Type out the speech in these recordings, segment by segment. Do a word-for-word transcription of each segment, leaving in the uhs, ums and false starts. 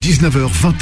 dix-neuf heures vingt.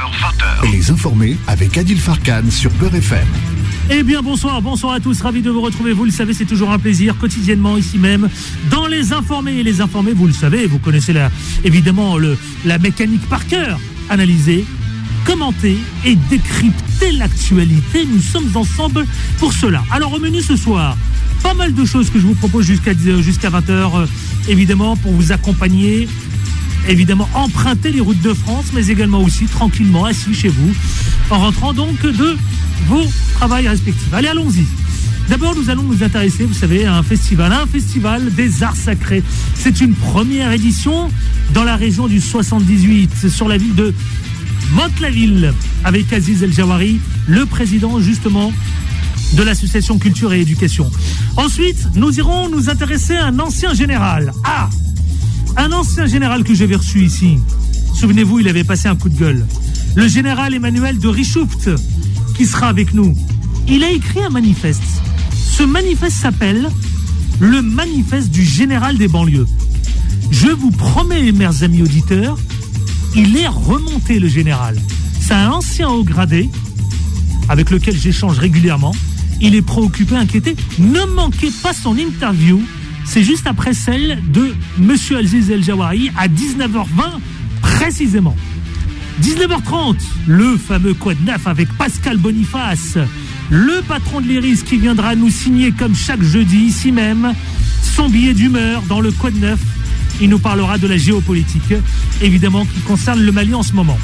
Les informés avec Adil Farkan sur Beurre F M. Eh bien bonsoir, bonsoir à tous, ravi de vous retrouver, vous le savez c'est toujours un plaisir, quotidiennement ici même, dans Les Informés. Et Les Informés, vous le savez, vous connaissez la, évidemment le, la mécanique par cœur, analyser, commenter et décrypter l'actualité, nous sommes ensemble pour cela. Alors au menu ce soir, pas mal de choses que je vous propose jusqu'à, jusqu'à vingt heures, euh, évidemment pour vous accompagner, évidemment emprunter les routes de France, mais également aussi tranquillement assis chez vous, en rentrant donc de vos travails respectifs. Allez, allons-y. D'abord, nous allons nous intéresser, vous savez, à un festival, un festival des arts sacrés. C'est une première édition dans la région du soixante-dix-huit, sur la ville de Mantes-la-Ville, avec Aziz El Jawari, le président justement de l'association Culture et Éducation. Ensuite, nous irons nous intéresser à un ancien général. Ah, un ancien général que j'avais reçu ici. Souvenez-vous, il avait passé un coup de gueule. Le général Emmanuel de Richoupt, qui sera avec nous. Il a écrit un manifeste. Ce manifeste s'appelle le manifeste du général des banlieues. Je vous promets, mes amis auditeurs, il est remonté, le général. C'est un ancien haut gradé avec lequel j'échange régulièrement. Il est préoccupé, inquiété. Ne manquez pas son interview. C'est juste après celle de Monsieur Aziz El Jawari à dix-neuf heures vingt précisément. dix-neuf heures trente, le fameux Quad neuf avec Pascal Boniface, le patron de l'Iris qui viendra nous signer comme chaque jeudi ici même son billet d'humeur dans le Quad neuf. Il nous parlera de la géopolitique, évidemment, qui concerne le Mali en ce moment.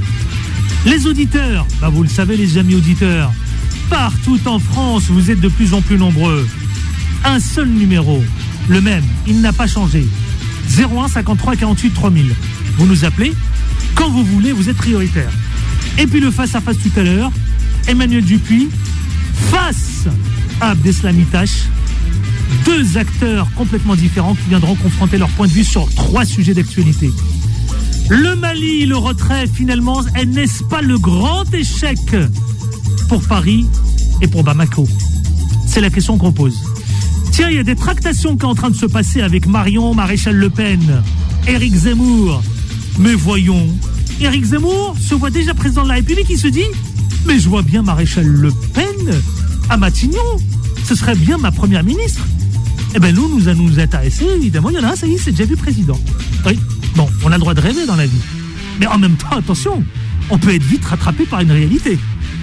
Les auditeurs, bah vous le savez les amis auditeurs, partout en France, vous êtes de plus en plus nombreux. Un seul numéro, le même, il n'a pas changé. zéro un cinquante-trois quarante-huit trois mille. Vous nous appelez quand vous voulez, vous êtes prioritaire. Et puis le face-à-face tout à l'heure, Emmanuel Dupuis face à Abdeslam Itache, deux acteurs complètement différents qui viendront confronter leur point de vue sur trois sujets d'actualité. Le Mali, le retrait, finalement, n'est-ce pas le grand échec pour Paris et pour Bamako? C'est la question qu'on pose. Tiens, il y a des tractations qui sont en train de se passer avec Marion Maréchal Le Pen, Éric Zemmour. Mais voyons, Éric Zemmour se voit déjà président de la République, il se dit « Mais je vois bien Maréchal Le Pen à Matignon, ce serait bien ma première ministre. » Eh bien nous, nous allons nous intéresser, évidemment, il y en a un, ça y est, c'est déjà vu président. Oui, bon, on a le droit de rêver dans la vie. Mais en même temps, attention, on peut être vite rattrapé par une réalité.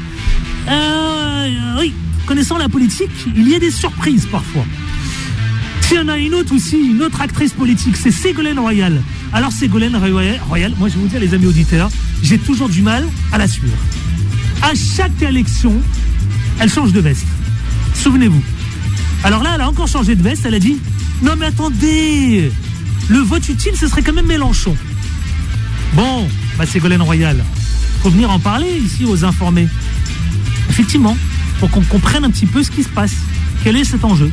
Euh, oui, connaissant la politique, il y a des surprises parfois. Il y en a une autre aussi, une autre actrice politique, c'est Ségolène Royal. Alors Ségolène Royal, moi je vais vous dire les amis auditeurs, j'ai toujours du mal à la suivre. À chaque élection, elle change de veste. Souvenez-vous. Alors là, elle a encore changé de veste, elle a dit « Non mais attendez, le vote utile, ce serait quand même Mélenchon. » Bon, bah Ségolène Royal, faut venir en parler ici aux informés. Effectivement, pour qu'on comprenne un petit peu ce qui se passe. Quel est cet enjeu?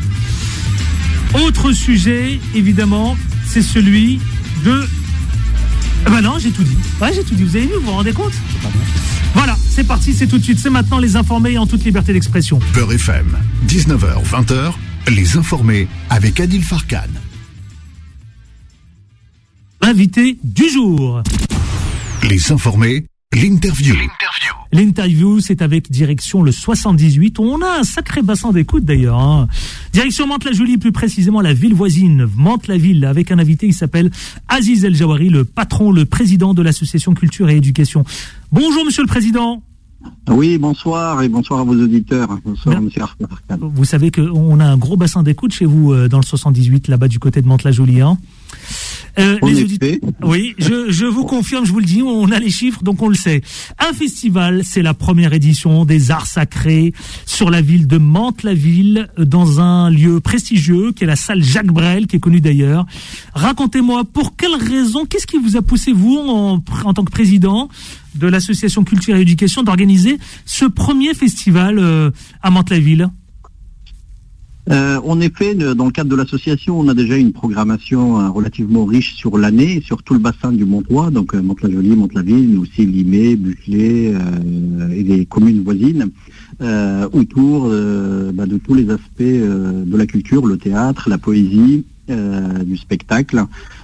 Autre sujet, évidemment, c'est celui de... Eh ben non, j'ai tout dit. Ouais, j'ai tout dit. Vous avez vu, vous vous rendez compte? Voilà, c'est parti, c'est tout de suite. C'est maintenant Les Informés en toute liberté d'expression. Beurre F M, dix-neuf heures vingt, Les Informés avec Adil Farkan. Invité du jour. Les Informés, l'interview. L'interview, c'est avec direction le soixante-dix-huit. On a un sacré bassin d'écoute d'ailleurs. Hein. Direction Mantes-la-Jolie, plus précisément la ville voisine, Mantes-la-Ville, avec un invité qui s'appelle Aziz El Jawari, le patron, le président de l'association Culture et Éducation. Bonjour Monsieur le Président. Oui, bonsoir et bonsoir à vos auditeurs. Bonsoir Bien. Monsieur Arkan. Vous savez qu'on a un gros bassin d'écoute chez vous euh, dans le soixante-dix-huit, là-bas du côté de Mantes-la-Jolie. Hein. Euh, les auditeurs, oui, je, je vous confirme, je vous le dis, on a les chiffres, donc on le sait. Un festival, c'est la première édition des arts sacrés sur la ville de Mantes-la-Ville, dans un lieu prestigieux qui est la salle Jacques Brel, qui est connue d'ailleurs. Racontez-moi, pour quelle raison, qu'est-ce qui vous a poussé, vous, en, en tant que président de l'association Culture et Éducation, d'organiser ce premier festival euh, à Mantes-la-Ville? Euh, en effet, dans le cadre de l'association, on a déjà une programmation euh, relativement riche sur l'année, sur tout le bassin du Montois, donc euh, Mantes-la-Jolie, Mantes-la-Ville, mais aussi Limay, Buclé euh, et les communes voisines, euh, autour euh, bah, de tous les aspects euh, de la culture, le théâtre, la poésie, euh, du spectacle.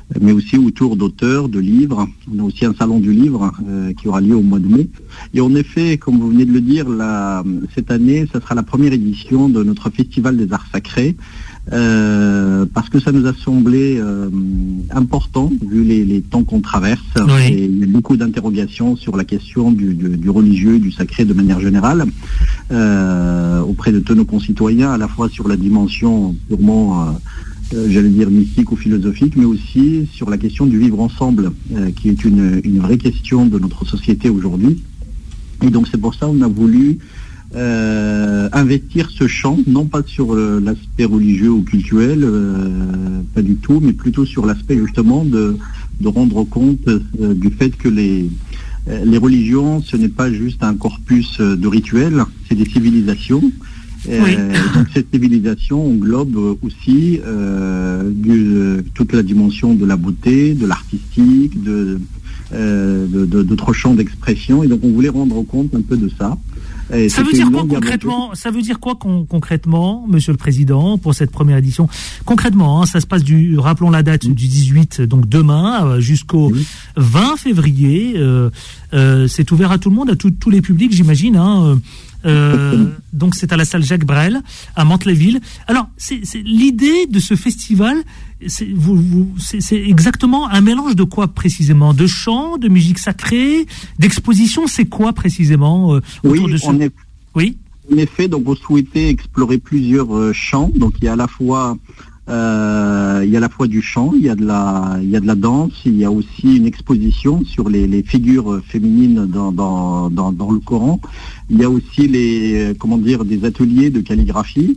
mais aussi autour d'auteurs, de livres. On a aussi un salon du livre euh, qui aura lieu au mois de mai. Et en effet, comme vous venez de le dire, la, cette année, ça sera la première édition de notre Festival des Arts Sacrés, euh, parce que ça nous a semblé euh, important, vu les, les temps qu'on traverse. Oui. Et il y a beaucoup d'interrogations sur la question du, du, du religieux, du sacré de manière générale, euh, auprès de tous nos concitoyens, à la fois sur la dimension purement... Euh, Euh, j'allais dire mystique ou philosophique, mais aussi sur la question du vivre ensemble, euh, qui est une, une vraie question de notre société aujourd'hui. Et donc c'est pour ça qu'on a voulu euh, investir ce champ, non pas sur euh, l'aspect religieux ou cultuel, euh, pas du tout, mais plutôt sur l'aspect justement de, de rendre compte euh, du fait que les, euh, les religions, ce n'est pas juste un corpus de rituels, c'est des civilisations. Oui. Euh, donc cette civilisation englobe aussi euh, du, toute la dimension de la beauté, de l'artistique, de, euh, de, de, d'autres champs d'expression, et donc on voulait rendre compte un peu de ça. Et ça veut dire quoi concrètement Ça veut dire quoi con, concrètement, Monsieur le Président, pour cette première édition? Concrètement, hein, ça se passe du, rappelons la date, mmh. du dix-huit, donc demain, euh, jusqu'au mmh. vingt février. Euh, euh, c'est ouvert à tout le monde, à tout, tous les publics, j'imagine. Hein, euh, donc c'est à la salle Jacques Brel, à Mantes-la-Ville. Alors, c'est, c'est l'idée de ce festival. C'est, vous, vous, c'est, c'est exactement un mélange de quoi précisément? De chant, de musique sacrée, d'exposition? C'est quoi précisément euh, autour oui, de ce... on est... Oui, en effet, donc vous souhaitez explorer plusieurs euh, chants. Donc il y a à la fois euh, il y a à la fois du chant, il y a de la il y a de la danse, il y a aussi une exposition sur les, les figures féminines dans, dans dans dans le Coran. Il y a aussi les comment dire des ateliers de calligraphie.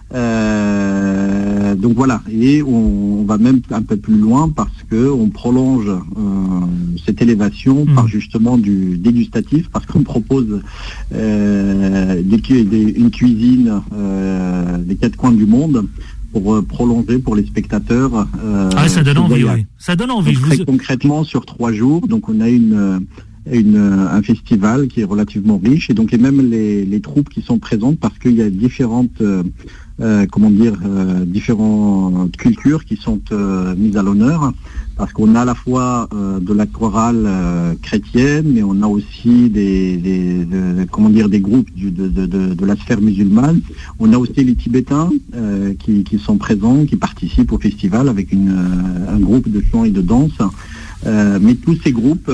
Euh, donc voilà, et on, on va même un peu plus loin parce que on prolonge euh, cette élévation mmh. par justement du dégustatif, parce qu'on propose euh, des, des, une cuisine euh, des quatre coins du monde pour euh, prolonger pour les spectateurs. Euh, ah, ça donne envie, oui. Ça donne envie. Donc, très vous... concrètement, sur trois jours, donc on a une Une, un festival qui est relativement riche, et donc et même les, les troupes qui sont présentes, parce qu'il y a différentes euh, euh, comment dire euh, différentes cultures qui sont euh, mises à l'honneur, parce qu'on a à la fois euh, de la chorale euh, chrétienne, mais on a aussi des, des de, comment dire des groupes du, de, de, de, de la sphère musulmane. On a aussi les Tibétains euh, qui, qui sont présents, qui participent au festival avec une, un groupe de chant et de danse. Euh, mais tous ces groupes,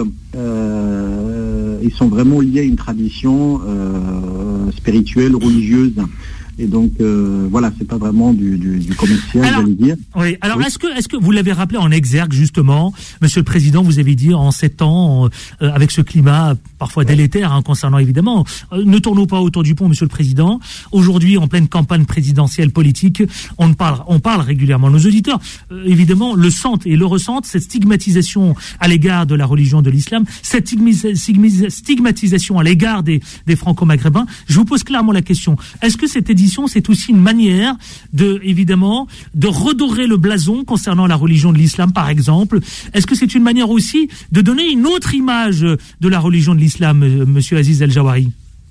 euh, ils sont vraiment liés à une tradition euh, spirituelle, religieuse. Et donc euh, voilà, c'est pas vraiment du, du, du commercial, alors, j'allais dire. Oui. Alors oui. est-ce que est-ce que vous l'avez rappelé en exergue justement, Monsieur le Président, vous avez dit en sept ans, euh, avec ce climat parfois délétère hein, concernant évidemment, euh, ne tournons pas autour du pont, Monsieur le Président. Aujourd'hui, en pleine campagne présidentielle politique, on parle on parle régulièrement. Nos auditeurs, euh, évidemment, le sentent et le ressentent, cette stigmatisation à l'égard de la religion de l'islam, cette stigmatisation à l'égard des des franco-maghrébins. Je vous pose clairement la question. Est-ce que cette édition c'est aussi une manière de, évidemment, de redorer le blason concernant la religion de l'islam, par exemple? Est-ce que c'est une manière aussi de donner une autre image de la religion de l'islam, Monsieur Aziz El-Jawari?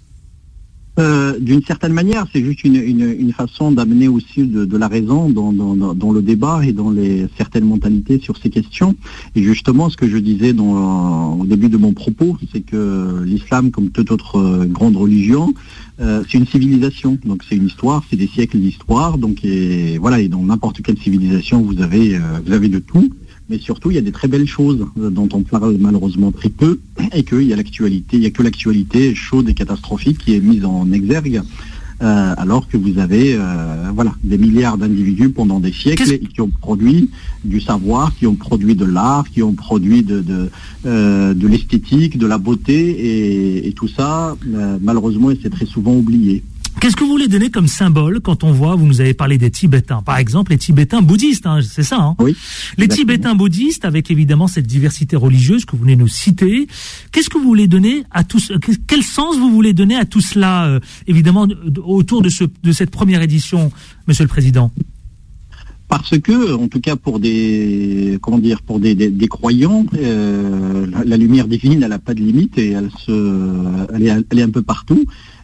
Euh, d'une certaine manière, c'est juste une, une, une façon d'amener aussi de, de la raison dans, dans, dans le débat et dans les certaines mentalités sur ces questions. Et justement, ce que je disais dans, au début de mon propos, c'est que l'islam, comme toute autre euh, grande religion, euh, c'est une civilisation. Donc c'est une histoire, c'est des siècles d'histoire. Donc et voilà, et dans n'importe quelle civilisation, vous avez, euh, vous avez de tout. Mais surtout, il y a des très belles choses dont on parle malheureusement très peu, et qu'il y a l'actualité, il y a que l'actualité chaude et catastrophique qui est mise en exergue, euh, alors que vous avez, euh, voilà, des milliards d'individus pendant des siècles et qui ont produit du savoir, qui ont produit de l'art, qui ont produit de de, euh, de l'esthétique, de la beauté, et, et tout ça, euh, malheureusement, c'est très souvent oublié. Qu'est-ce que vous voulez donner comme symbole quand on voit, vous nous avez parlé des Tibétains, par exemple, les Tibétains bouddhistes, hein, c'est ça, hein? Oui. Les exactement. Tibétains bouddhistes, avec évidemment cette diversité religieuse que vous venez nous citer, qu'est-ce que vous voulez donner à tous, quel sens vous voulez donner à tout cela, euh, évidemment, autour de ce, de cette première édition, Monsieur le Président? Parce que, en tout cas pour des, comment dire, pour des, des, des croyants, euh, la, la lumière divine, elle n'a pas de limite et elle se, elle est, elle est un peu partout.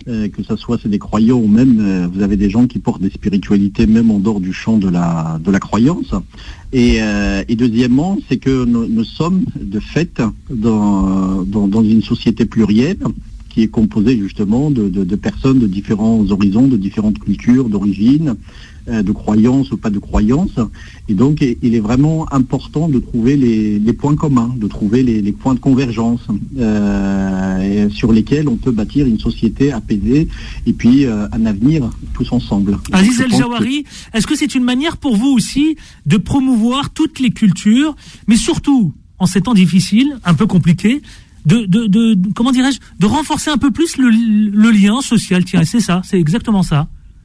euh, que ça soit c'est des croyants ou même euh, vous avez des gens qui portent des spiritualités même en dehors du champ de la de la croyance. Et, euh, et deuxièmement, c'est que nous, nous sommes de fait dans, dans dans une société plurielle qui est composée justement de, de, de personnes de différents horizons, de différentes cultures, d'origine, euh, de croyances ou pas de croyances. Et donc, il est vraiment important de trouver les, les points communs, de trouver les, les points de convergence euh, sur lesquels on peut bâtir une société apaisée et puis euh, un avenir tous ensemble. Aziz El Jawari, que... est-ce que c'est une manière pour vous aussi de promouvoir toutes les cultures, mais surtout, en ces temps difficiles, un peu compliqués, De, de, de, comment dirais-je, de renforcer un peu plus le, le lien social. Tiens, c'est ça, c'est exactement ça.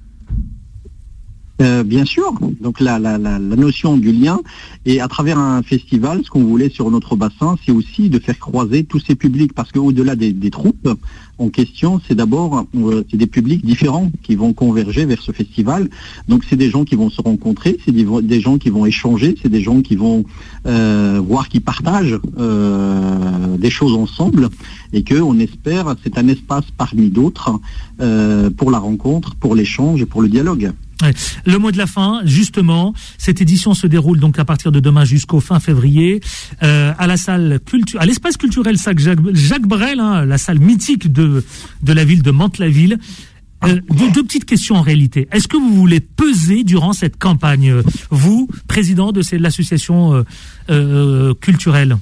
Euh, bien sûr, donc la, la, la, la notion du lien, et à travers un festival, ce qu'on voulait sur notre bassin, c'est aussi de faire croiser tous ces publics, parce qu'au-delà des, des troupes en question, c'est d'abord euh, c'est des publics différents qui vont converger vers ce festival. Donc c'est des gens qui vont se rencontrer, c'est des, des gens qui vont échanger, c'est des gens qui vont euh, voir, qui partagent euh, des choses ensemble, et que on espère, c'est un espace parmi d'autres euh, pour la rencontre, pour l'échange et pour le dialogue. Ouais. Le mot de la fin, justement, cette édition se déroule donc à partir de demain jusqu'au fin février euh, à la salle culture, à l'espace culturel Jacques, Jacques Brel, hein, la salle mythique de de la ville de Mantes-la-Ville. Euh, deux, deux petites questions en réalité. Est-ce que vous voulez peser durant cette campagne, vous, président de l'association euh, euh, culturelle?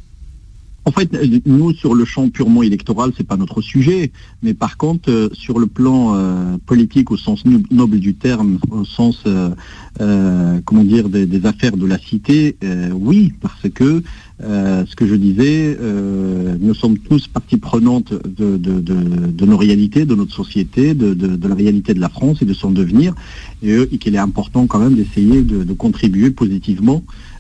En fait, nous, sur le champ purement électoral, c'est pas notre sujet. Mais par contre, euh, sur le plan euh, politique, au sens noble du terme, au sens, euh, euh, comment dire, des, des affaires de la cité, euh, oui, parce que euh, ce que je disais, euh, nous sommes tous partie prenante de, de, de, de nos réalités, de notre société, de, de, de la réalité de la France et de son devenir, et, et qu'il est important quand même d'essayer de, de contribuer positivement.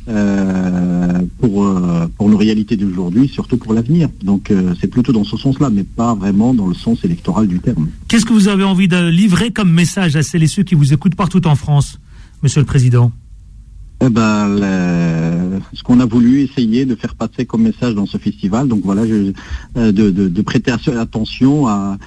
Euh, pour euh, pour nos réalités d'aujourd'hui, surtout pour l'avenir. Donc euh, c'est plutôt dans ce sens-là, mais pas vraiment dans le sens électoral du terme. Qu'est-ce que vous avez envie de livrer comme message à celles et ceux qui vous écoutent partout en France, Monsieur le Président? Eh ben, le, ce qu'on a voulu essayer de faire passer comme message dans ce festival, donc voilà, je, euh, de, de, de prêter attention à,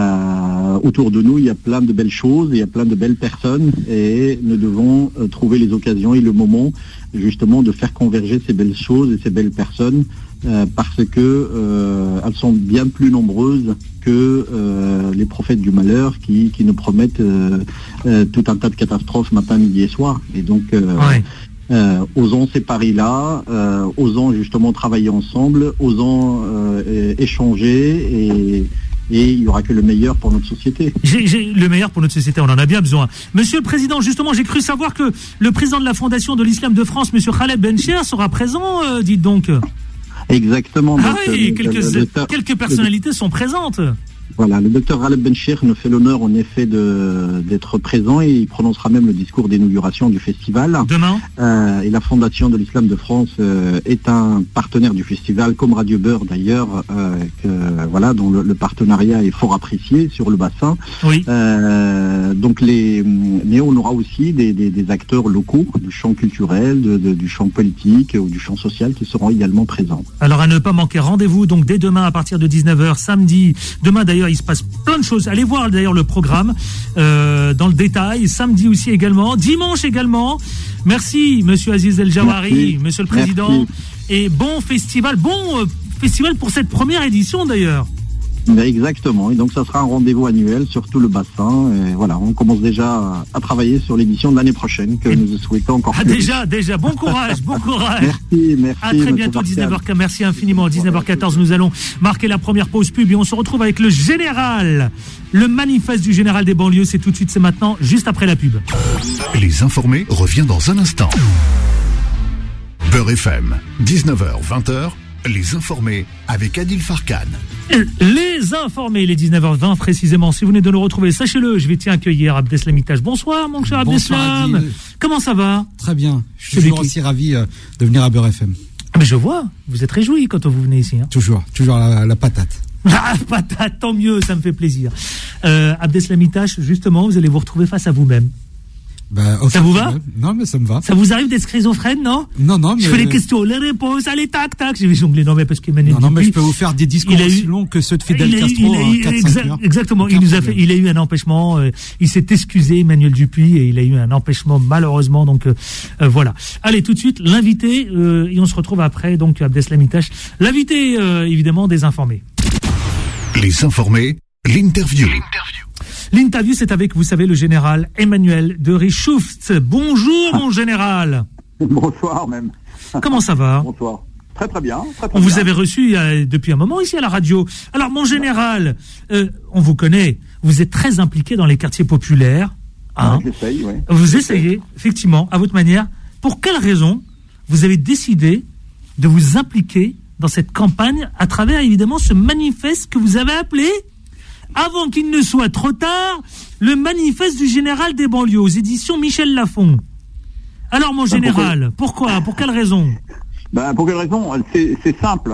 à autour de nous, il y a plein de belles choses, il y a plein de belles personnes, et nous devons euh, trouver les occasions et le moment justement de faire converger ces belles choses et ces belles personnes, euh, parce que euh, elles sont bien plus nombreuses que euh, les prophètes du malheur qui, qui nous promettent euh, euh, tout un tas de catastrophes matin, midi et soir. Et donc, euh, ouais. euh, osons ces paris-là, euh, osons justement travailler ensemble, osons euh, échanger, et, et il n'y aura que le meilleur pour notre société. J'ai, j'ai le meilleur pour notre société, on en a bien besoin. Monsieur le Président, justement, j'ai cru savoir que le président de la Fondation de l'Islam de France, Monsieur Khaled Bencher, sera présent, euh, dites donc. Exactement. Ah donc, oui, euh, quelques, le, le, quelques personnalités le, sont présentes. Voilà, le docteur Khaled Bencher nous fait l'honneur en effet de, d'être présent, et il prononcera même le discours d'inauguration du festival. Demain. Euh, et la Fondation de l'Islam de France euh, est un partenaire du festival, comme Radio Beurre d'ailleurs, euh, que, voilà, dont le, le partenariat est fort apprécié sur le bassin. Oui. Euh, donc les, mais on aura aussi des, des, des acteurs locaux du champ culturel, de, de, du champ politique ou du champ social qui seront également présents. Alors à ne pas manquer, rendez-vous donc dès demain à partir de dix-neuf heures, samedi. Demain d'ailleurs, il se passe plein de choses. Allez voir d'ailleurs le programme euh, dans le détail. Samedi aussi également, dimanche également. Merci, Monsieur Aziz El Jawari, Merci. Monsieur le Président. Merci. Et bon festival, bon euh, festival pour cette première édition d'ailleurs. Exactement, et donc ça sera un rendez-vous annuel sur tout le bassin, et voilà, on commence déjà à, à travailler sur l'édition de l'année prochaine, que et nous souhaitons encore ah, plus. Déjà, déjà, bon courage, bon courage. Merci, merci. À très bientôt, dix-neuf heures quinze, merci infiniment. dix-neuf heures quatorze, nous allons marquer la première pause pub, et on se retrouve avec le général. Le manifeste du général des banlieues, c'est tout de suite, c'est maintenant, juste après la pub. Les informés revient dans un instant. Beurre F M, dix-neuf heures vingt, les informés avec Adil Farkan. Les informés, les dix-neuf heures vingt précisément. Si vous venez de nous retrouver, sachez-le, je vais tiens accueillir Abdeslam Itache. Bonsoir mon cher Abdeslam. Comment ça va? Très bien. Je suis toujours aussi ravi euh, de venir à Beurre F M. Ah mais je vois, vous êtes réjoui quand vous venez ici. Hein. Toujours, toujours la, la patate. La patate, tant mieux, ça me fait plaisir. Euh, Abdeslam Itache, justement, vous allez vous retrouver face à vous-même. Bah, ça vous va? Non, mais ça me va. Ça vous arrive d'être schizophrène, non? Non, non, mais... Je fais les questions, les réponses, allez, tac, tac. Je vais jongler. Non, mais parce qu'Emmanuel Non, non, Dupuis, mais je peux vous faire des discours aussi longs que ceux de Fidel il Castro. a eu, il a eu, exa- exactement. Il nous a fait, il a eu un empêchement. Euh, il s'est excusé, Emmanuel Dupuis, et il a eu un empêchement, malheureusement. Donc, euh, euh, voilà. Allez, tout de suite, l'invité, euh, et on se retrouve après, donc, Abdeslam Itache. L'invité, euh, évidemment, des informés. Les informés, l'interview. L'interview, c'est avec, vous savez, le général Emmanuel de Richouft. Bonjour, mon général. Bonsoir, même. Comment ça va? Bonsoir. Très, très bien. Très, très on bien. vous avait reçu euh, depuis un moment ici à la radio. Alors, mon général, euh, on vous connaît. Vous êtes très impliqué dans les quartiers populaires. Hein. Ouais, j'essaye, oui. Vous essayez, effectivement, à votre manière. Pour quelle raison vous avez décidé de vous impliquer dans cette campagne à travers, évidemment, ce manifeste que vous avez appelé, avant qu'il ne soit trop tard, le manifeste du général des banlieues, aux éditions Michel Lafon. Alors, mon général, pourquoi, pourquoi Pour quelle raison? Ben, pour quelle raison? C'est, c'est simple.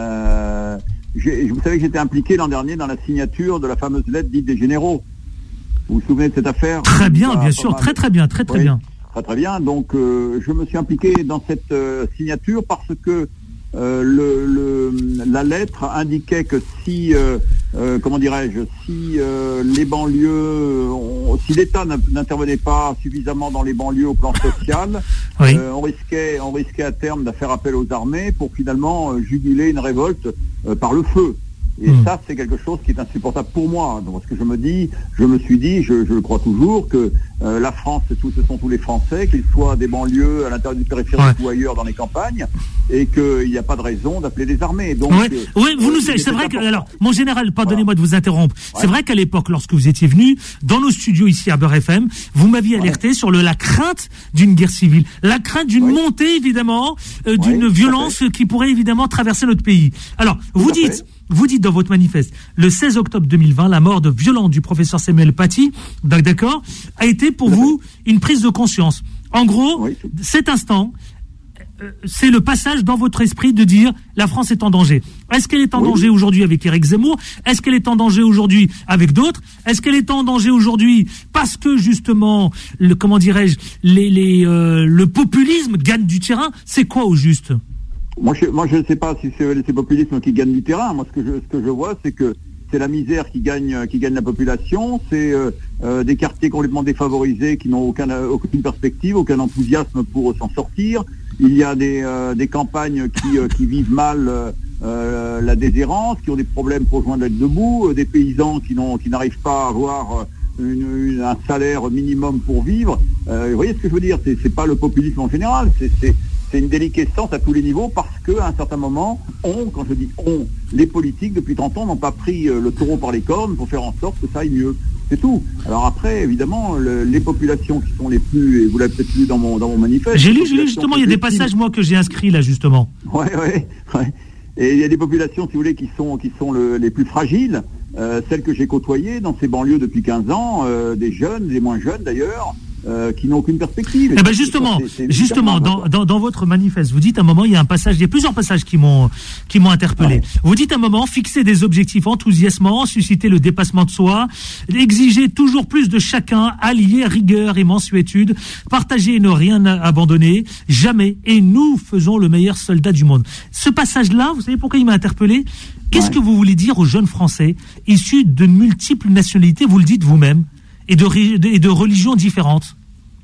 Euh, j'ai, vous savez que j'étais impliqué l'an dernier dans la signature de la fameuse lettre dite des généraux. Vous vous souvenez de cette affaire? Très bien, bien sûr, très très bien, très très oui, bien. Très très bien. Donc, euh, je me suis impliqué dans cette euh, signature parce que Euh, le, le, la lettre indiquait que si, euh, euh, comment dirais-je, si euh, les banlieues, on, si l'État n'intervenait pas suffisamment dans les banlieues au plan social, oui. euh, on risquait, on risquait à terme de faire appel aux armées pour finalement euh, juguler une révolte euh, par le feu. Et mmh. ça, c'est quelque chose qui est insupportable pour moi. Donc, ce que je me dis, je me suis dit, je, je le crois toujours, que euh, la France, c'est tout, ce sont tous les Français, qu'ils soient des banlieues, à l'intérieur du périphérique ouais. ou ailleurs dans les campagnes, et qu'il n'y a pas de raison d'appeler les armées. Donc, oui, euh, oui vous euh, nous c'est, c'est vrai que, alors, mon général, pardonnez-moi voilà. de vous interrompre. Ouais. C'est vrai qu'à l'époque, lorsque vous étiez venu dans nos studios ici à Beurre F M, vous m'aviez alerté ouais. sur le, la crainte d'une guerre civile, la crainte d'une ouais. montée, évidemment, euh, d'une ouais, violence qui pourrait évidemment traverser notre pays. Alors, tout vous dites. Fait. Vous dites dans votre manifeste, le seize octobre deux mille vingt, la mort de violente du professeur Samuel Paty, d'accord, a été pour vous une prise de conscience. En gros, oui. cet instant, euh, c'est le passage dans votre esprit de dire la France est en danger. Est-ce qu'elle est en oui. danger aujourd'hui avec Éric Zemmour? Est-ce qu'elle est en danger aujourd'hui avec d'autres? Est-ce qu'elle est en danger aujourd'hui parce que justement, le, comment dirais-je, les, les, euh, le populisme gagne du terrain? C'est quoi au juste? Moi, je moi, je ne sais pas si c'est le populisme qui gagne du terrain. Moi, ce que je, ce que je vois, c'est que c'est la misère qui gagne, qui gagne la population. C'est euh, euh, des quartiers complètement défavorisés qui n'ont aucun, aucune perspective, aucun enthousiasme pour s'en sortir. Il y a des, euh, des campagnes qui, euh, qui vivent mal euh, la déshérence, qui ont des problèmes pour joindre d'être debout, euh, des paysans qui n'ont, qui n'arrivent pas à avoir une, une, un salaire minimum pour vivre. Euh, vous voyez ce que je veux dire? C'est, c'est pas le populisme en général. C'est, c'est C'est une déliquescence à tous les niveaux parce qu'à un certain moment, on, quand je dis on, les politiques depuis trente ans n'ont pas pris le taureau par les cornes pour faire en sorte que ça aille mieux. C'est tout. Alors après, évidemment, le, les populations qui sont les plus, et vous l'avez peut-être lu dans mon, dans mon manifeste. J'ai lu, j'ai lu justement, il y a des passages, moi, que j'ai inscrits là, justement. Ouais, ouais, ouais. Et il y a des populations, si vous voulez, qui sont, qui sont le, les plus fragiles, euh, celles que j'ai côtoyées dans ces banlieues depuis quinze ans, euh, des jeunes, des moins jeunes d'ailleurs. Euh, qui n'ont aucune perspective. Eh ben justement, c'est, c'est justement, dans, dans, dans votre manifeste, vous dites à un moment, il y a un passage, il y a plusieurs passages qui m'ont, qui m'ont interpellé. Ouais. Vous dites à un moment, fixer des objectifs enthousiasmants, susciter le dépassement de soi, exiger toujours plus de chacun, allier rigueur et mansuétude, partager et ne rien abandonner, jamais, et nous faisons le meilleur soldat du monde. Ce passage-là, vous savez pourquoi il m'a interpellé? Qu'est-ce ouais. que vous voulez dire aux jeunes Français, issus de multiples nationalités, vous le dites vous-même, et de, et de religions différentes?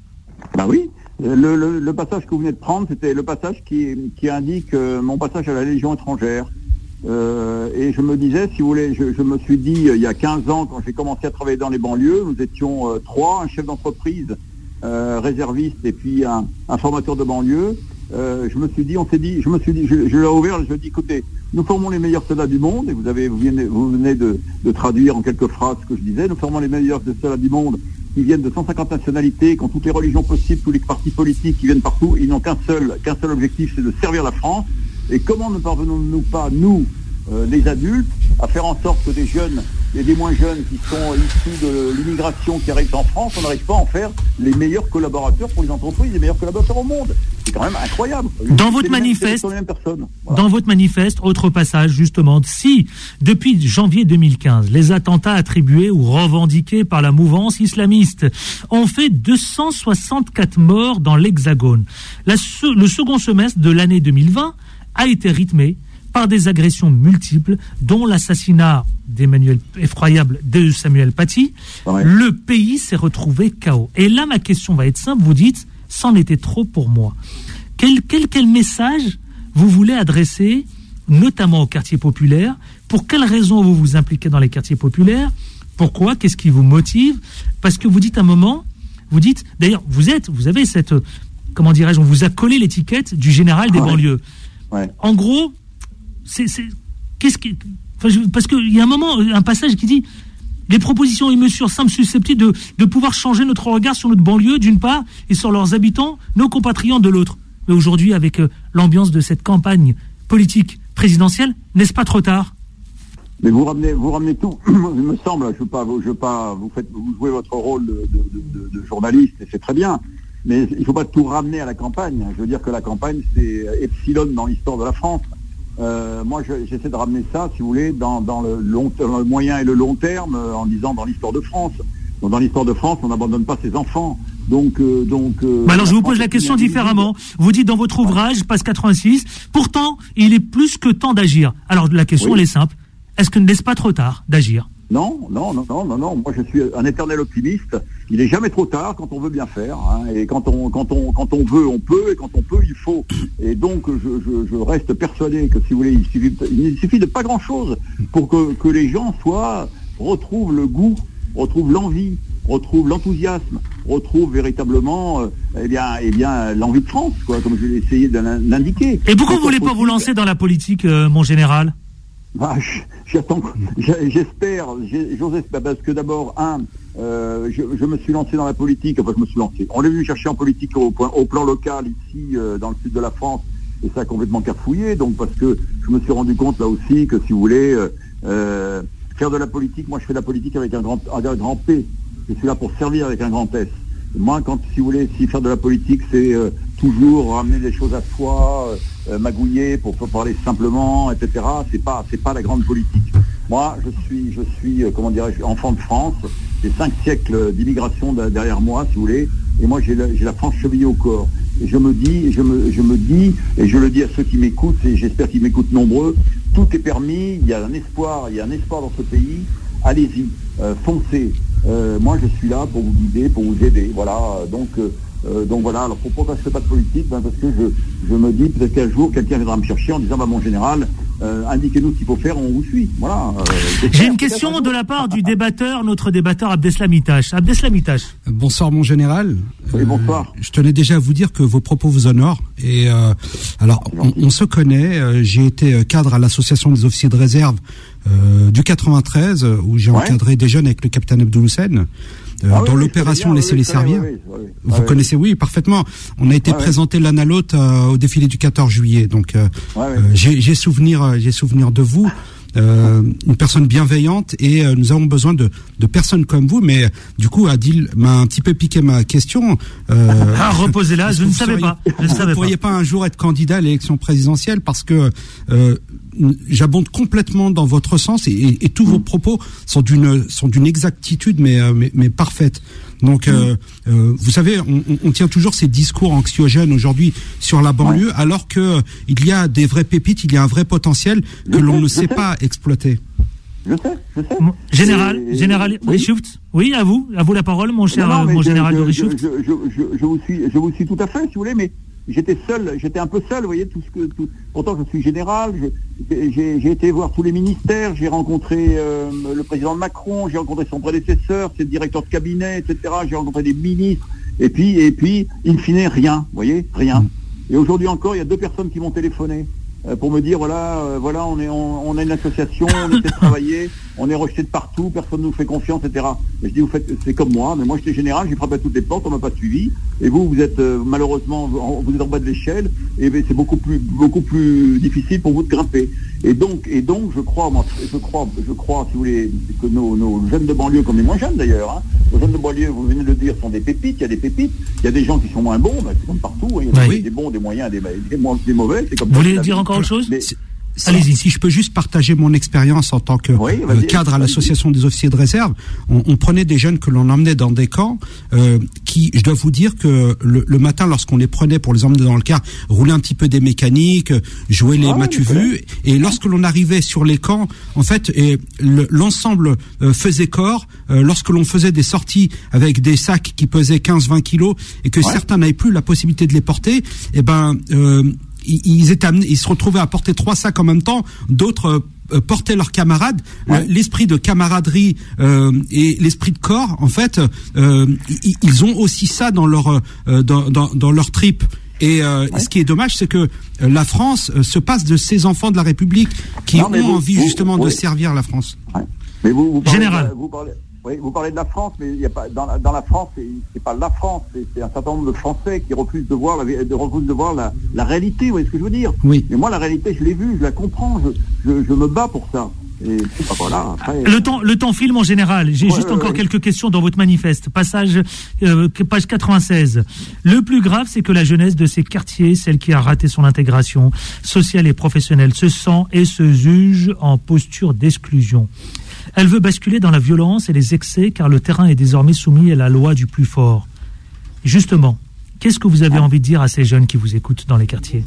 Ben oui, le, le, le passage que vous venez de prendre, c'était le passage qui, qui indique euh, mon passage à la Légion étrangère. Euh, et je me disais, si vous voulez, je, je me suis dit, il y a quinze ans, quand j'ai commencé à travailler dans les banlieues, nous étions euh, trois, un chef d'entreprise, euh, réserviste, et puis un, un formateur de banlieue. Euh, je me suis dit, on s'est dit, je me suis dit, je, je l'ai ouvert, je lui ai dit, écoutez, nous formons les meilleurs soldats du monde, et vous avez, vous venez, vous venez de, de traduire en quelques phrases ce que je disais, nous formons les meilleurs soldats du monde qui viennent de cent cinquante nationalités, qui ont toutes les religions possibles, tous les partis politiques qui viennent partout, ils n'ont qu'un seul, qu'un seul objectif, c'est de servir la France. Et comment ne parvenons-nous pas, nous, euh, les adultes, à faire en sorte que des jeunes et des moins jeunes qui sont issus de l'immigration qui arrivent en France, on n'arrive pas à en faire les meilleurs collaborateurs pour les entreprises, les meilleurs collaborateurs au monde. C'est quand même incroyable. Dans votre manifeste, voilà. Dans votre manifeste, autre passage justement, si depuis janvier deux mille quinze, les attentats attribués ou revendiqués par la mouvance islamiste ont fait deux cent soixante-quatre morts dans l'Hexagone, la, le second semestre de l'année deux mille vingt a été rythmé par des agressions multiples, dont l'assassinat d'Emmanuel, effroyable de Samuel Paty. Ouais. Le pays s'est retrouvé K O. Et là, ma question va être simple. Vous dites, c'en était trop pour moi. Quel, quel, quel message vous voulez adresser, notamment aux quartiers populaires? Pour quelles raisons vous vous impliquez dans les quartiers populaires? Pourquoi? Qu'est-ce qui vous motive? Parce que vous dites un moment, vous dites, d'ailleurs, vous êtes, vous avez cette, comment dirais-je, on vous a collé l'étiquette du général des ouais. banlieues. Ouais. En gros, c'est, c'est, qu'est-ce qui, enfin, je, parce qu'il y a un moment, un passage qui dit, les propositions et mesures semblent susceptibles de, de pouvoir changer notre regard sur notre banlieue d'une part et sur leurs habitants, nos compatriotes de l'autre. Mais aujourd'hui, avec euh, l'ambiance de cette campagne politique présidentielle, n'est-ce pas trop tard? Mais vous ramenez, vous ramenez tout. Il me semble, je veux pas, je veux pas, vous faites, vous jouez votre rôle de, de, de, de journaliste et c'est très bien. Mais il ne faut pas tout ramener à la campagne. Je veux dire que la campagne, c'est epsilon dans l'histoire de la France. Euh, moi, je, j'essaie de ramener ça, si vous voulez, dans, dans, le long, dans le moyen et le long terme, euh, en disant dans l'histoire de France. Donc, dans l'histoire de France, on n'abandonne pas ses enfants. Donc, euh, donc. Euh, bah alors, je vous pose la question différemment. Vous dites dans votre ouvrage, page quatre-vingt-six, pourtant, il est plus que temps d'agir. Alors, la question, oui. elle est simple. Est-ce que n'est-ce pas trop tard d'agir? Non, non, non, non, non, non. Moi, je suis un éternel optimiste. Il n'est jamais trop tard quand on veut bien faire. Hein. Et quand on, quand on, quand on veut, on peut. Et quand on peut, il faut. Et donc, je, je, je reste persuadé que, si vous voulez, il suffit, il suffit de pas grand-chose pour que, que les gens soient, retrouvent le goût, retrouvent l'envie, retrouvent l'enthousiasme, retrouvent véritablement, euh, eh bien, eh bien, l'envie de France, quoi, comme je l'ai essayé de l'indiquer. Et pourquoi vous voulez pas vous lancer dans la politique, euh, mon général? Bah, j'attends, j'espère, j'ose espérer, parce que d'abord, un, euh, je, je me suis lancé dans la politique, enfin je me suis lancé, on est venu chercher en politique au, point, au plan local ici, euh, dans le sud de la France, et ça a complètement cafouillé, donc parce que je me suis rendu compte là aussi que, si vous voulez, euh, euh, faire de la politique, moi je fais de la politique avec un grand, un grand P, je suis là pour servir avec un grand S. Moi, quand, si vous voulez, si faire de la politique, c'est euh, toujours ramener des choses à soi, euh, magouiller pour, pour parler simplement, et cetera. C'est pas, c'est pas la grande politique. Moi, je suis, je suis, euh, comment dirais-je, enfant de France. J'ai cinq siècles d'immigration derrière moi, si vous voulez. Et moi, j'ai la, j'ai la France chevillée au corps. Et je me dis, je me, je me dis, et je le dis à ceux qui m'écoutent, et j'espère qu'ils m'écoutent nombreux, tout est permis. Il y a un espoir, il y a un espoir dans ce pays. Allez-y, euh, foncez. Euh, moi, je suis là pour vous guider, pour vous aider. Voilà. Donc, euh, donc voilà. Alors, pourquoi je fais pas de politique? Ben parce que je, je me dis peut-être qu'un jour quelqu'un viendra me chercher en disant, bah mon général, euh, indiquez-nous ce qu'il faut faire, on vous suit. Voilà. Euh, J'ai une question de la part du débatteur, notre débatteur Abdeslam Itache. Abdeslam Itache. Bonsoir mon général. Oui, bonsoir. Euh, je tenais déjà à vous dire que vos propos vous honorent. Et euh, alors, on, on se connaît. Euh, j'ai été cadre à l'association des officiers de réserve euh, du quatre-vingt-treize, où j'ai ouais. encadré des jeunes avec le capitaine Abdou Hussein. Euh, ah dans oui, l'opération Laissez-les servir. Oui, oui, oui. Vous ah connaissez, oui. oui, parfaitement. On a été ah présenté oui. l'un à l'autre euh, au défilé du quatorze juillet. Donc, euh, ah oui. euh, j'ai, j'ai souvenir, j'ai souvenir de vous. Euh, une personne bienveillante et euh, nous avons besoin de, de personnes comme vous. Mais du coup, Adil m'a un petit peu piqué ma question. Euh, ah, reposez-la, je ne savais pas. Je ne savais pas. Vous ne pourriez pas un jour être candidat à l'élection présidentielle parce que euh, j'abonde complètement dans votre sens et, et, et tous mmh. vos propos sont d'une sont d'une exactitude mais mais, mais parfaite. Donc, mmh. euh, euh, vous savez, on, on tient toujours ces discours anxiogènes aujourd'hui sur la banlieue, ouais. alors que il y a des vraies pépites, il y a un vrai potentiel que je l'on sais, ne sait, sais pas exploiter. Je sais, je sais. Général, et, général oui. Richoult, oui, à vous, à vous la parole, mon cher, non, non, mon je, général je, de Richoult. Je, je, je, je vous suis, je vous suis tout à fait, si vous voulez, mais j'étais seul, j'étais un peu seul, vous voyez, tout ce que, tout, pourtant je suis général, je, j'ai, j'ai été voir tous les ministères, j'ai rencontré euh, le président Macron, j'ai rencontré son prédécesseur, ses directeurs de cabinet, et cetera, j'ai rencontré des ministres, et puis, et puis, in fine, rien, vous voyez, rien. Et aujourd'hui encore, il y a deux personnes qui m'ont téléphoné euh, pour me dire, voilà, euh, voilà, on est, on, on a une association, on essaie de travailler, on est rejeté de partout, personne ne nous fait confiance, et cetera. Et je dis, vous faites, c'est comme moi, mais moi j'étais général, j'ai frappé à toutes les portes, on m'a pas suivi. Et vous, vous êtes euh, malheureusement, vous êtes en bas de l'échelle, et c'est beaucoup plus, beaucoup plus difficile pour vous de grimper. Et donc, et donc, je crois, moi, je crois, je crois, si vous voulez, que nos, nos jeunes de banlieue, comme les moins jeunes d'ailleurs, hein, nos jeunes de banlieue, vous venez de le dire, sont des pépites. Il y a des pépites. Il y a des gens qui sont moins bons, ben, c'est comme partout. Hein, il y a oui. des, des bons, des moyens, des, des, des mauvais. C'est comme vous voulez dire encore autre chose? mais, Allez-y, si je peux juste partager mon expérience en tant que oui, euh, cadre à l'association des officiers de réserve, on, on prenait des jeunes que l'on emmenait dans des camps euh, qui, je dois vous dire que le, le matin, lorsqu'on les prenait pour les emmener dans le car, roulaient un petit peu des mécaniques, jouaient les ah, m'as-tu vu, et lorsque l'on arrivait sur les camps, en fait, et le, l'ensemble euh, faisait corps. Euh, lorsque l'on faisait des sorties avec des sacs qui pesaient quinze à vingt kilos et que ouais. certains n'avaient plus la possibilité de les porter, eh ben euh, ils étaient amenés, ils se retrouvaient à porter trois sacs en même temps, d'autres euh, portaient leurs camarades. Ouais. L'esprit de camaraderie euh, et l'esprit de corps, en fait, euh, ils, ils ont aussi ça dans leur euh, dans, dans, dans leur trip. Et euh, ouais. ce qui est dommage, c'est que la France euh, se passe de ces enfants de la République qui non, ont vous, envie vous, justement vous, de oui. servir la France. Ouais. Mais vous, vous parlez, Général. Vous parlez... Oui, vous parlez de la France, mais il y a pas dans la, dans la France, c'est, c'est pas la France, c'est, c'est un certain nombre de Français qui refusent de voir la, de refusent de voir la, la réalité. Vous voyez ce que je veux dire? Oui. Mais moi, la réalité, je l'ai vue, je la comprends, je, je, je me bats pour ça. Et bah, voilà. Après, le temps, le temps file en général. J'ai ouais, juste ouais, encore ouais. quelques questions dans votre manifeste. Passage, euh, page quatre-vingt-seize. Le plus grave, c'est que la jeunesse de ces quartiers, celle qui a raté son intégration sociale et professionnelle, se sent et se juge en posture d'exclusion. Elle veut basculer dans la violence et les excès car le terrain est désormais soumis à la loi du plus fort. Justement, qu'est-ce que vous avez envie de dire à ces jeunes qui vous écoutent dans les quartiers?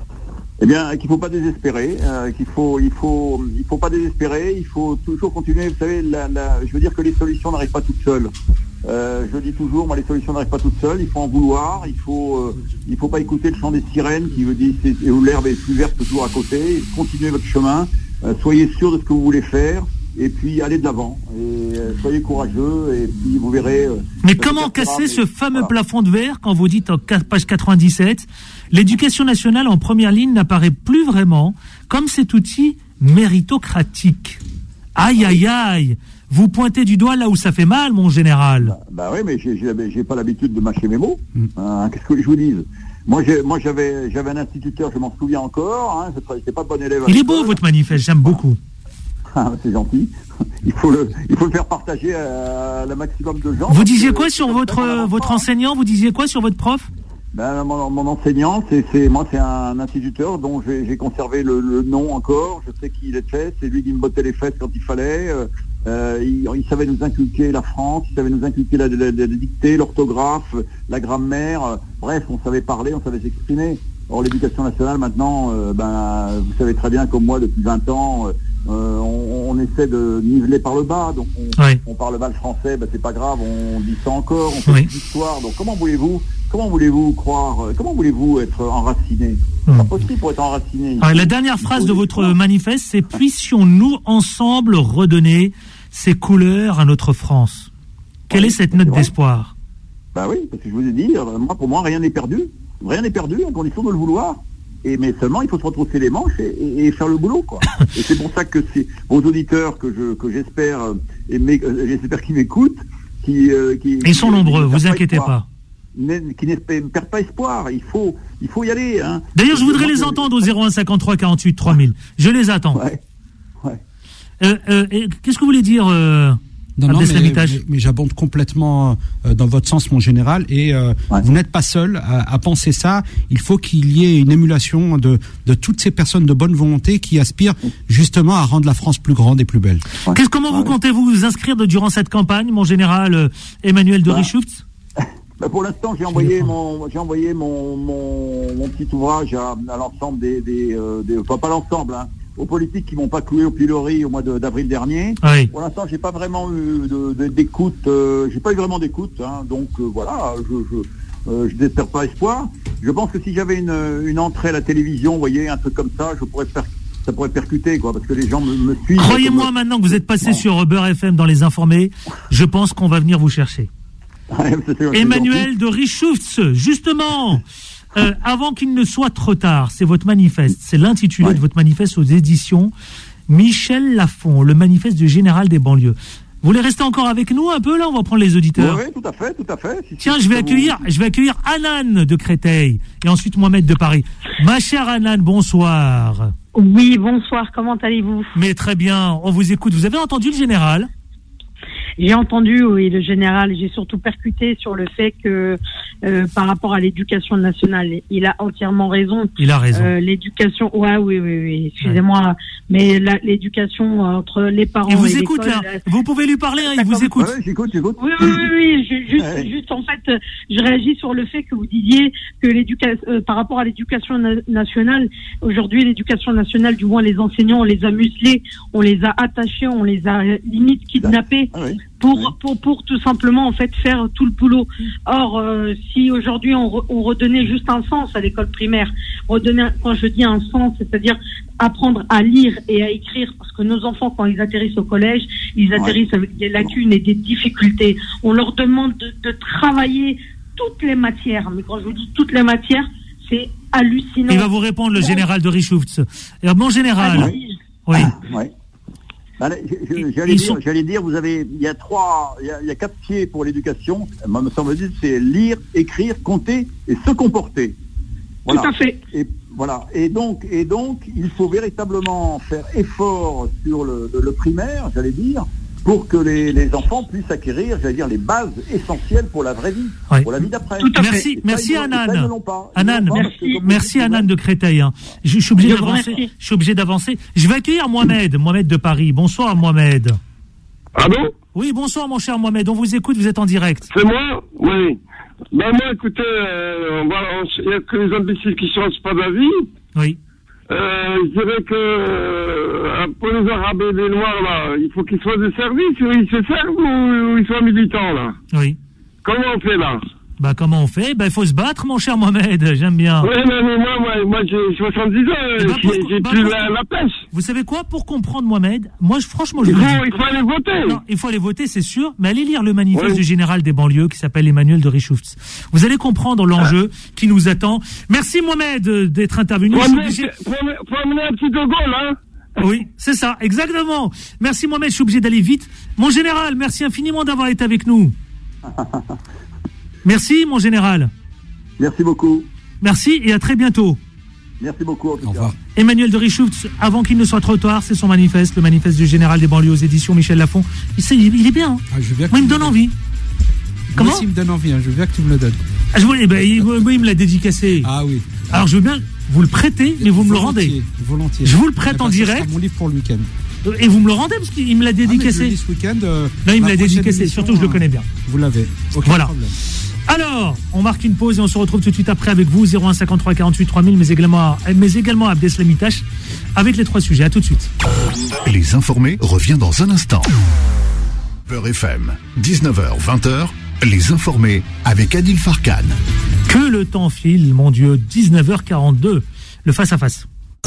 Eh bien, qu'il ne faut pas désespérer, euh, qu'il faut, il faut, il faut pas désespérer, il faut toujours continuer. Vous savez, la, la, je veux dire que les solutions n'arrivent pas toutes seules. Euh, je dis toujours, moi, les solutions n'arrivent pas toutes seules. Il faut en vouloir. Il faut, euh, il faut pas écouter le chant des sirènes qui veut dire c'est, où l'herbe est plus verte toujours à côté. Continuez votre chemin. Euh, soyez sûr de ce que vous voulez faire. Et puis allez de l'avant, et euh, soyez courageux, et puis vous verrez... Euh, mais comment casser mais, ce fameux voilà. plafond de verre quand vous dites en page quatre-vingt-dix-sept, l'éducation nationale en première ligne n'apparaît plus vraiment comme cet outil méritocratique. Aïe, aïe, aïe, vous pointez du doigt là où ça fait mal, mon général. Bah, bah oui, mais j'ai, j'ai, j'ai pas l'habitude de mâcher mes mots. Mm. Hein, qu'est-ce que je vous dise? Moi, j'ai, moi j'avais, j'avais un instituteur, je m'en souviens encore, hein, je n'étais pas bon élève. Il est beau votre manifeste, j'aime beaucoup. Ah, c'est gentil. Il faut le, il faut le faire partager à le maximum de gens. Vous disiez quoi sur votre, votre enseignant? Vous disiez quoi sur votre prof? Ben, mon, mon enseignant, c'est, c'est, moi, c'est un instituteur dont j'ai, j'ai conservé le, le nom encore. Je sais qui il était. C'est lui qui me bottait les fesses quand il fallait. Euh, il, il savait nous inculquer la France, il savait nous inculquer la, la, la, la dictée, l'orthographe, la grammaire. Bref, on savait parler, on savait s'exprimer. Or, l'éducation nationale, maintenant, euh, ben, vous savez très bien comme moi, depuis vingt ans, euh, Euh, on, on essaie de niveler par le bas, donc on, oui. on parle mal français, ben c'est pas grave, on dit ça encore, on fait oui. des histoires. Donc comment voulez-vous, comment voulez-vous croire, comment voulez-vous être enraciné? C'est mmh. pas possible pour être enraciné. Alors, la dernière phrase de votre manifeste, c'est puissions-nous ensemble redonner ces couleurs à notre France. Quelle oui, est cette note c'est d'espoir? Bah oui, parce que je vous ai dit, moi pour moi rien n'est perdu, rien n'est perdu à condition de le vouloir. Et mais seulement il faut se retrousser les manches et, et, et faire le boulot, quoi. Et c'est pour ça que c'est vos auditeurs que je que j'espère et mes, euh, j'espère qu'ils m'écoutent, qui, euh, qui ils sont qui, nombreux, qui vous inquiétez pas. Qui ne perdent pas espoir. Il faut il faut y aller. Hein. D'ailleurs, je voudrais les entendre au zéro un cinquante-trois quarante-huit trois mille. Je les attends. Ouais. Ouais. Euh, euh, qu'est-ce que vous voulez dire? Euh... Non, non, mais, mais, mais j'abonde complètement euh, dans votre sens, mon général, et euh, ouais. vous n'êtes pas seul à, à penser ça. Il faut qu'il y ait une émulation de, de toutes ces personnes de bonne volonté qui aspirent justement à rendre la France plus grande et plus belle. Ouais. Qu'est-ce, comment ouais. vous comptez-vous vous inscrire de, durant cette campagne, mon général euh, Emmanuel de bah. Richouft? Bah pour l'instant, j'ai envoyé mon, j'ai envoyé mon, mon, mon petit ouvrage à, à l'ensemble des, des, euh, des enfin pas l'ensemble, hein, aux politiques qui m'ont pas cloué au pilori au mois de, d'avril dernier. Oui. Pour l'instant, j'ai pas vraiment eu de, de, d'écoute, euh, j'ai pas eu vraiment d'écoute, hein, donc euh, voilà, je, je, euh, je n'espère pas espoir. Je pense que si j'avais une, une entrée à la télévision, vous voyez, un truc comme ça, je pourrais faire, ça pourrait percuter, quoi, parce que les gens me, me suivent. Croyez-moi, me... maintenant que vous êtes passé non. sur Beurre F M dans les informés, je pense qu'on va venir vous chercher. sûr, Emmanuel de Richouft, justement. Euh, avant qu'il ne soit trop tard, c'est votre manifeste, c'est l'intitulé ouais. de votre manifeste aux éditions Michel Lafon, le manifeste du général des banlieues. Vous voulez rester encore avec nous un peu là? On va prendre les auditeurs. Oui, oui, tout à fait, tout à fait. Si, Tiens, si, je vais vous... accueillir, je vais accueillir Anan de Créteil et ensuite Mohamed de Paris. Ma chère Anan, bonsoir. Oui, bonsoir. Comment allez-vous? Mais très bien. On vous écoute. Vous avez entendu le général? J'ai entendu, oui, le général. J'ai surtout percuté sur le fait que, euh, par rapport à l'éducation nationale, il a entièrement raison. Il a raison. Euh, l'éducation, ouais, oui, oui, oui. Excusez-moi, ouais. mais la, l'éducation entre les parents. Il vous et écoute là. là. Vous pouvez lui parler. Hein, il vous écoute. Ouais, j'écoute, j'écoute. Oui, oui, oui, oui. Je, juste, ouais. juste, en fait, je réagis sur le fait que vous disiez que l'éducation, euh, par rapport à l'éducation na- nationale, aujourd'hui, l'éducation nationale, du moins les enseignants, on les a muselés, on les a attachés, on les a limite kidnappés. Ah, oui. Pour, oui. pour, pour tout simplement en fait faire tout le boulot. Or, euh, si aujourd'hui on, re, on redonnait juste un sens à l'école primaire, redonner, quand je dis un sens, c'est-à-dire apprendre à lire et à écrire, parce que nos enfants, quand ils atterrissent au collège, ils atterrissent ouais. avec des lacunes et des difficultés. On leur demande de, de travailler toutes les matières, mais quand je vous dis toutes les matières, c'est hallucinant. Il va vous répondre le général de Richoufts. Mon général. Ah, oui. oui. Ouais. Allez, j'allais, dire, sont... j'allais dire, vous avez, il y a trois, il y a, il y a quatre pieds pour l'éducation. Moi, me semble-t-il, c'est lire, écrire, compter et se comporter. Voilà. Tout à fait. Et voilà. Et donc, et donc, il faut véritablement faire effort sur le, le, le primaire, j'allais dire, pour que les, les enfants puissent acquérir, j'allais dire, les bases essentielles pour la vraie vie, oui. pour la vie d'après. Tout à merci, fait. merci ça, Anan. Anan, merci, merci Anan de Créteil. Hein. Je, je suis obligé d'avancer. Je suis obligé d'avancer. Je vais accueillir Mohamed, Mohamed de Paris. Bonsoir Mohamed. Allô? Oui, bonsoir mon cher Mohamed. On vous écoute. Vous êtes en direct. C'est moi? Oui. Ben moi, écoutez, il euh, n'y a que les imbéciles qui changent pas d'avis. Oui. Euh, je dirais que euh, pour les Arabes et les Noirs, là, il faut qu'ils soient de service, ou ils se servent ou, ou ils soient militants, là. Oui. Comment on fait, là? Bah, comment on fait? Bah, il faut se battre, mon cher Mohamed, j'aime bien. Oui, mais, mais moi, moi, moi, j'ai soixante-dix ans, bah, j'ai, j'ai bah, plus la, la pêche. Vous savez quoi? Pour comprendre Mohamed, moi, je, franchement, je il vous faut, dis... Il faut aller voter. Non, il faut aller voter, c'est sûr, mais allez lire le manifeste oui. du général des banlieues qui s'appelle Emmanuel de Richoufts. Vous allez comprendre l'enjeu ah. qui nous attend. Merci Mohamed d'être intervenu. Faut amener, obligé... faut amener un petit De Gaulle, hein? Oui, c'est ça, exactement. Merci Mohamed, je suis obligé d'aller vite. Mon général, merci infiniment d'avoir été avec nous. Merci, mon général. Merci beaucoup. Merci et à très bientôt. Merci beaucoup. Au revoir. Emmanuel de Richoufts, avant qu'il ne soit trop tard, c'est son manifeste, le manifeste du général des banlieues aux éditions Michel Lafon. Il, sait, il est bien. Hein. Ah, je veux bien Moi, il me donne envie. Comment? Moi aussi, il me donne envie. Hein. Je veux bien que tu me le donnes. Ah, je voulais, ben, il, moi, il me l'a dédicacé. Ah oui. Alors, je veux bien vous le prêter, mais vous me le rendez. Volontiers. Je vous le prête en direct. C'est mon livre pour le week-end. Et vous me le rendez parce qu'il me l'a dédicacé. Ah, ce week-end. Euh, non, il me l'a dédicacé. Surtout, je le connais bien. Vous l'avez. Aucun voilà. problème. Alors, on marque une pause et on se retrouve tout de suite après avec vous, zéro un cinquante-trois quarante-huit trois mille, mais également, mais également Abdeslam Itache, avec les trois sujets. À tout de suite. Les informés revient dans un instant. Beurre F M, dix-neuf heures vingt, les informés avec Adil Farkan. Que le temps file, mon Dieu, dix-neuf heures quarante-deux, le face-à-face.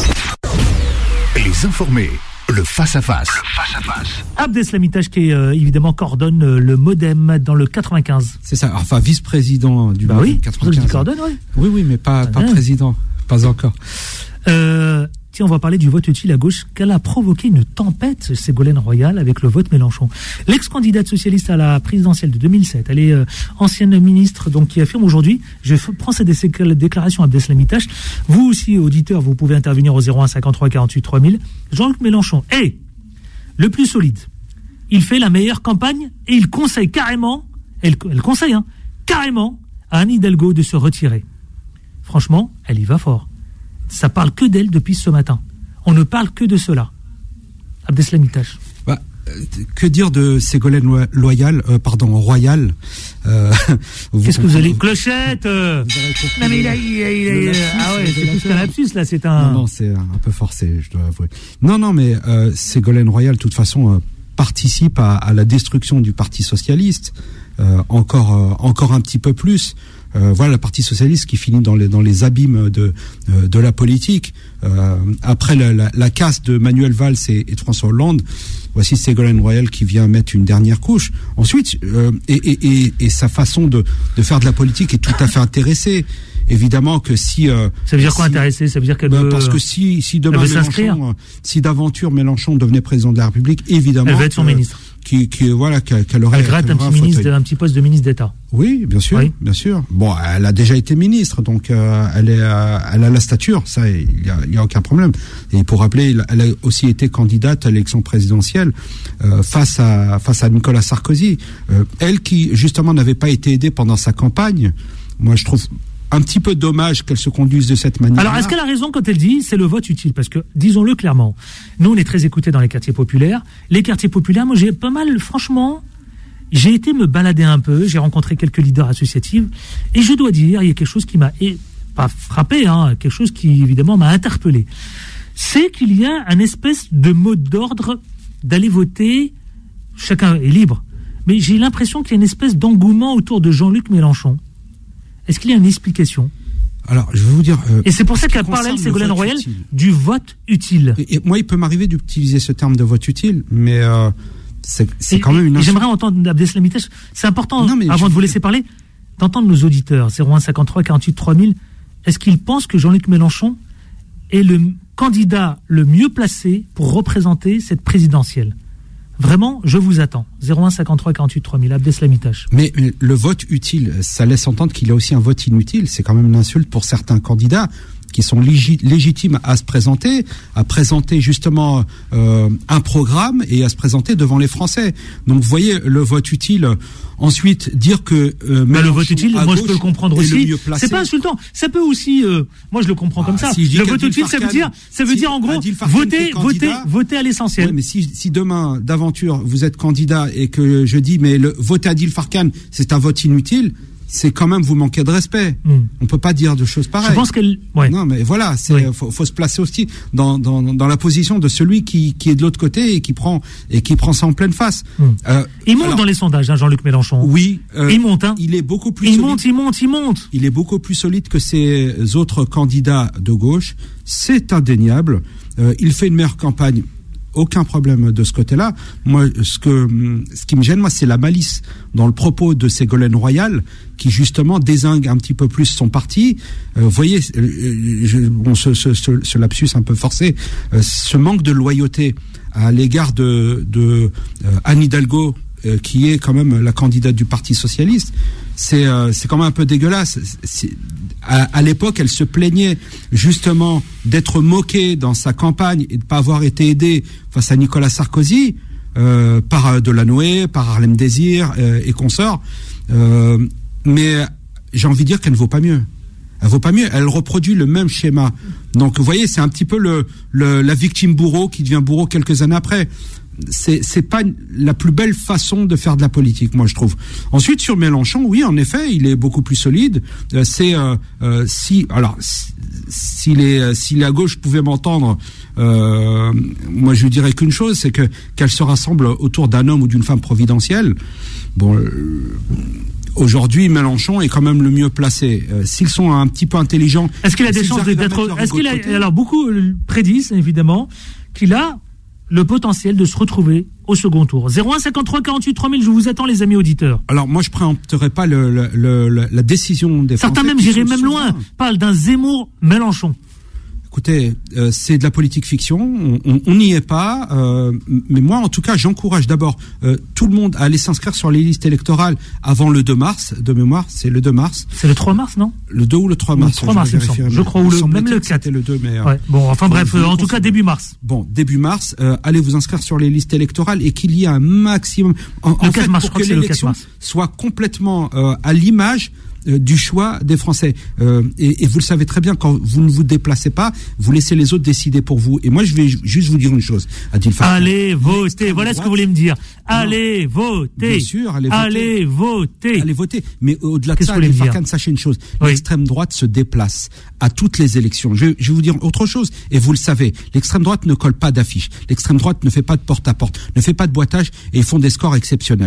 Les informés. Le face-à-face. Le face-à-face. Abdeslam Itache qui euh, évidemment coordonne euh, le MoDem dans le quatre-vingt-quinze. C'est ça, enfin vice-président du bah MoDem oui, quatre-vingt-quinze. Coordonne, oui. Oui, oui, mais pas, pas président, pas encore. Euh, tiens, on va parler du vote utile à gauche, qu'elle a provoqué une tempête, Ségolène Royal, avec le vote Mélenchon. L'ex-candidate socialiste à la présidentielle de deux mille sept, elle est euh, ancienne ministre, donc qui affirme aujourd'hui, je prends cette déclaration à Abdeslam Itache, vous aussi, auditeurs, vous pouvez intervenir au zéro un cinquante-trois quarante-huit trois mille. Jean-Luc Mélenchon est le plus solide. Il fait la meilleure campagne et il conseille carrément, elle, elle conseille, hein, carrément à Anne Hidalgo de se retirer. Franchement, elle y va fort. Ça parle que d'elle depuis ce matin. On ne parle que de cela. Abdeslam Itache. Bah, que dire de Ségolène Loyal, euh, pardon, Royal euh, Qu'est-ce que vous allez clochette euh... Non mais il a, il a, il a, il a ah ouais, c'est plus qu'un lapsus là, c'est un. Non, non, c'est un peu forcé, je dois avouer. Non, non, mais euh, Ségolène Royal, de toute façon, euh, participe à, à la destruction du Parti socialiste. Euh, encore, euh, encore un petit peu plus. Euh, voilà, le Parti socialiste qui finit dans les dans les abîmes de euh, de la politique. Euh, après la, la, la casse de Manuel Valls et, et de François Hollande, voici Ségolène Royal qui vient mettre une dernière couche. Ensuite, euh, et, et, et, et sa façon de de faire de la politique est tout à fait intéressée. évidemment que si euh, ça veut dire quoi si, intéressé, ça veut dire qu'elle bah, veut, parce que si si demain Mélenchon, euh, si d'aventure Mélenchon devenait président de la République, évidemment elle veut être son euh, ministre. Qui, qui voilà qu'elle aurait elle gratte un petit ministre, un petit poste de ministre d'État. Oui, bien sûr, oui. bien sûr. Bon, elle a déjà été ministre, donc euh, elle est, euh, elle a la stature, ça, il y a, il y a aucun problème. Et pour rappeler, elle a aussi été candidate à l'élection présidentielle euh, face à face à Nicolas Sarkozy. Euh, elle qui justement n'avait pas été aidée pendant sa campagne. Moi, je trouve un petit peu dommage qu'elle se conduise de cette manière. Alors, est-ce qu'elle a raison quand elle dit c'est le vote utile? Parce que, disons-le clairement, nous, on est très écoutés dans les quartiers populaires. Les quartiers populaires, moi, j'ai pas mal, franchement, j'ai été me balader un peu, j'ai rencontré quelques leaders associatifs, et je dois dire, il y a quelque chose qui m'a, et, pas frappé, hein, quelque chose qui, évidemment, m'a interpellé. C'est qu'il y a un espèce de mot d'ordre d'aller voter, chacun est libre, mais j'ai l'impression qu'il y a une espèce d'engouement autour de Jean-Luc Mélenchon. Est-ce qu'il y a une explication? Alors, je vais vous dire... Euh, et c'est pour ça qu'elle parle, Ségolène Royal, utile. du vote utile. Et, et moi, il peut m'arriver d'utiliser ce terme de vote utile, mais euh, c'est, c'est et, quand même une... J'aimerais entendre Abdeslam Mitech. C'est important, non, avant de vous laisser parler, d'entendre nos auditeurs, zéro un cinquante-trois quarante-huit trois mille, est-ce qu'ils pensent que Jean-Luc Mélenchon est le candidat le mieux placé pour représenter cette présidentielle? Vraiment, je vous attends. zéro un cinquante-trois quarante-huit trois mille, Abdeslam Mitech. Mais, mais le vote utile, ça laisse entendre qu'il y a aussi un vote inutile. C'est quand même une insulte pour certains candidats qui sont légit- légitimes à se présenter, à présenter justement euh, un programme et à se présenter devant les Français. Donc, vous voyez, le vote utile. Ensuite, dire que euh, bah, le vote utile, moi je peux le comprendre aussi. Le c'est pas insultant. Ça peut aussi, euh, moi je le comprends ah, comme ça. Si le vote utile, ça veut dire, ça veut si dire en gros, voter, voter, voter à l'essentiel. Ouais, mais si, si demain d'aventure vous êtes candidat et que je dis mais le voter Adil Farkan, c'est un vote inutile. C'est quand même vous manquer de respect. Mm. On peut pas dire de choses pareilles. Je pense qu'elle. Ouais. Non, mais voilà, c'est oui. faut, faut se placer aussi dans, dans dans la position de celui qui qui est de l'autre côté et qui prend et qui prend ça en pleine face. Mm. Euh, il monte alors, dans les sondages, hein, Jean-Luc Mélenchon. Oui, euh, il monte. Hein. Il est beaucoup plus. Il solide. monte, il monte, il monte. Il est beaucoup plus solide que ses autres candidats de gauche. C'est indéniable. Euh, il fait une meilleure campagne. Aucun problème de ce côté-là. Moi, ce que, ce qui me gêne, moi, c'est la malice dans le propos de Ségolène Royal, qui justement dézingue un petit peu plus son parti. Euh, vous voyez, je, bon, ce, ce, ce, ce lapsus un peu forcé, euh, ce manque de loyauté à l'égard de, de euh, Anne Hidalgo, euh, qui est quand même la candidate du Parti socialiste. C'est, euh, c'est quand même un peu dégueulasse. C'est, à, à l'époque, elle se plaignait justement d'être moquée dans sa campagne et de pas avoir été aidée face à Nicolas Sarkozy euh, par Delanoë, par Harlem Désir euh, et consorts. Euh, mais j'ai envie de dire qu'elle ne vaut pas mieux. Elle vaut pas mieux. Elle reproduit le même schéma. Donc, vous voyez, c'est un petit peu le, le la victime bourreau qui devient bourreau quelques années après. C'est c'est pas la plus belle façon de faire de la politique, moi je trouve. Ensuite sur Mélenchon, oui en effet, il est beaucoup plus solide. Euh, c'est euh, euh, si alors si, si les si la gauche pouvait m'entendre, euh, moi je lui dirais qu'une chose, c'est que qu'elle se rassemble autour d'un homme ou d'une femme providentielle. Bon. Euh, Aujourd'hui, Mélenchon est quand même le mieux placé. Euh, s'ils sont un petit peu intelligents, est-ce qu'il a des chances d'être Est-ce qu'il a alors beaucoup prédisent évidemment qu'il a le potentiel de se retrouver au second tour. zéro un cinquante-trois quarante-huit trois mille, je vous attends les amis auditeurs. Alors moi je préempterai pas le, le, le, la décision des Français. Certains même, j'irai même loin, parlent d'un Zemmour-Mélenchon. Écoutez, euh, c'est de la politique fiction, on n'y est pas, euh, mais moi en tout cas j'encourage d'abord euh, tout le monde à aller s'inscrire sur les listes électorales avant le deux mars, de mémoire, c'est le deux mars. C'est le trois mars, non? Le deux ou le trois mars. Le trois mars, je, me je crois, ou le, même le quatre. C'était le deux, mais... Euh, ouais, bon, enfin bref, euh, en tout cas début mars. Bon, début mars, euh, allez vous inscrire sur les listes électorales et qu'il y ait un maximum... En, le en quatre fait, mars, pour que l'élection soit complètement euh, à l'image du choix des Français. Euh, et, et vous le savez très bien, quand vous ne vous déplacez pas, vous laissez les autres décider pour vous. Et moi, je vais juste vous dire une chose. Adil Farkan, allez voter, voilà ce que vous voulez me dire. Allez non. voter. Bien sûr, allez voter. Allez voter. Allez voter. Mais au-delà de ça, Adil Farkan, sachez une chose. Oui. L'extrême droite se déplace à toutes les élections. Je, je vais vous dire autre chose, et vous le savez. L'extrême droite ne colle pas d'affiches. L'extrême droite ne fait pas de porte-à-porte, ne fait pas de boitage, et ils font des scores exceptionnels.